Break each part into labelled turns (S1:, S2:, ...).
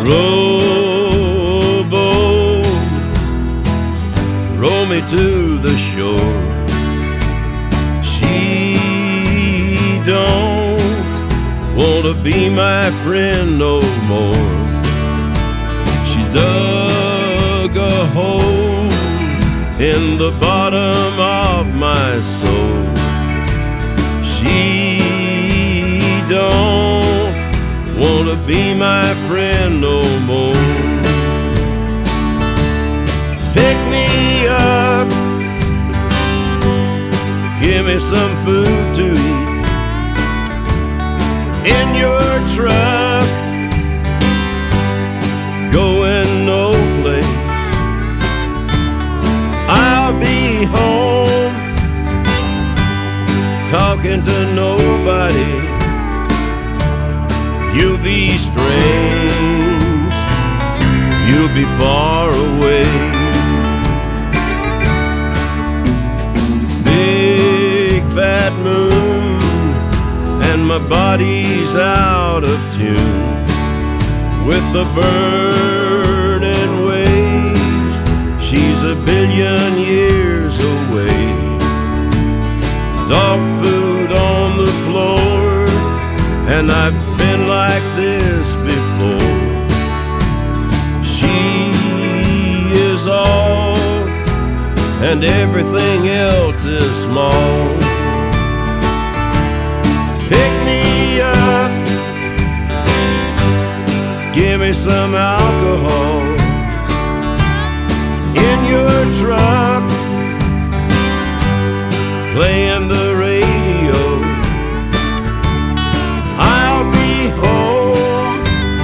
S1: Rowboat, row me to the shore. She don't want to be my friend no more. She dug a hole in the bottom of my soul. She don't want to be my friend no more. Pick me up, give me some food to eat. In your truck, going no place. I'll be home, talking to nobody. You'll be strange, you'll be far away. Big fat moon, and my body's out of tune with the burning waves. She's a billion years away. Dog food on the floor, and I've been like this before. She is all, and everything else is small. Pick me up, give me some alcohol. In your truck, playing the radio. I'll be home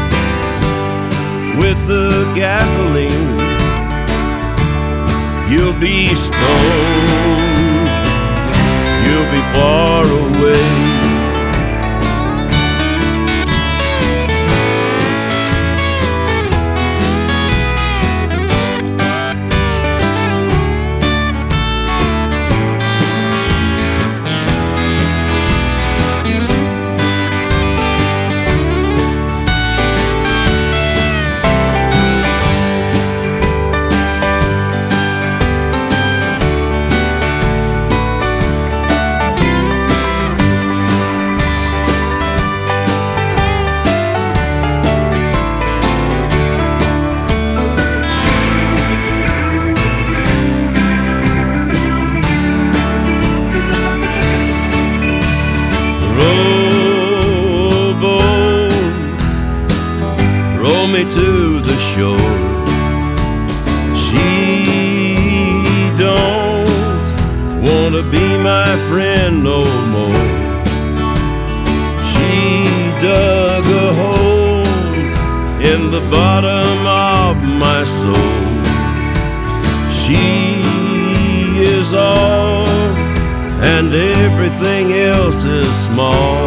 S1: with the gasoline. You'll be stoned, you'll be far away. Rowboat, row me to the shore. She don't want to be my friend no more. She dug a hole in the bottom of my soul. She is all, and everything else is small.